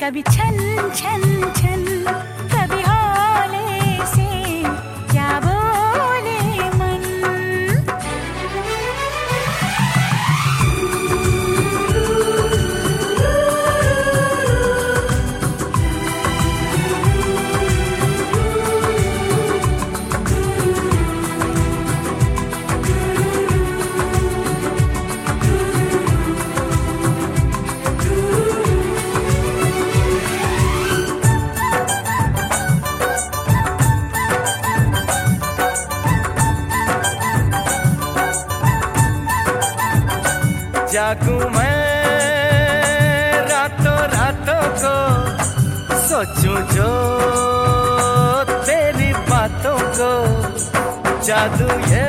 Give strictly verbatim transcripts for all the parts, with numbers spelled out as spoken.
कभी छन छन छन, कभी हौले से क्या बोले मन। जागूं मैं रातों रातों को, सोचूं जो तेरी बातों को। जादू ये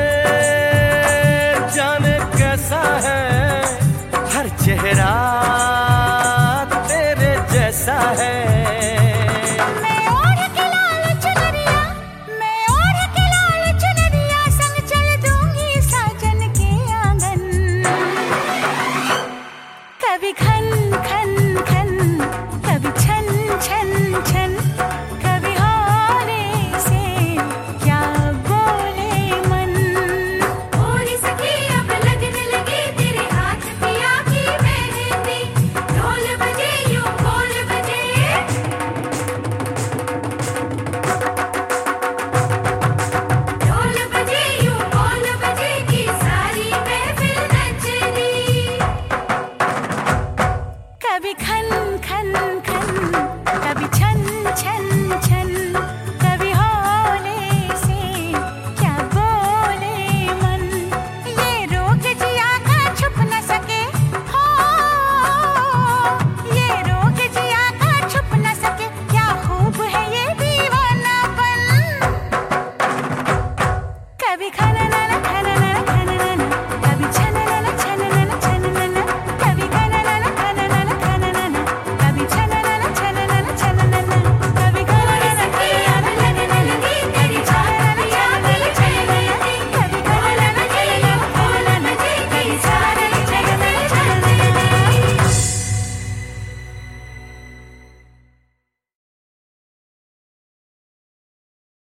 जाने कैसा है, हर चेहरा तेरे जैसा है। कभी खन खन खन, कभी छन छन छन, कभी हौले से क्या बोले मन। थोड़ी सखी अब लगने लगी तेरे हाथ की आखी मेहंदी। ढोल बजे यूं ढोल बजे, ढोल बजे यूं ढोल बजे की सारी महफिल नचली। कभी खन खन खन, कभी छन छन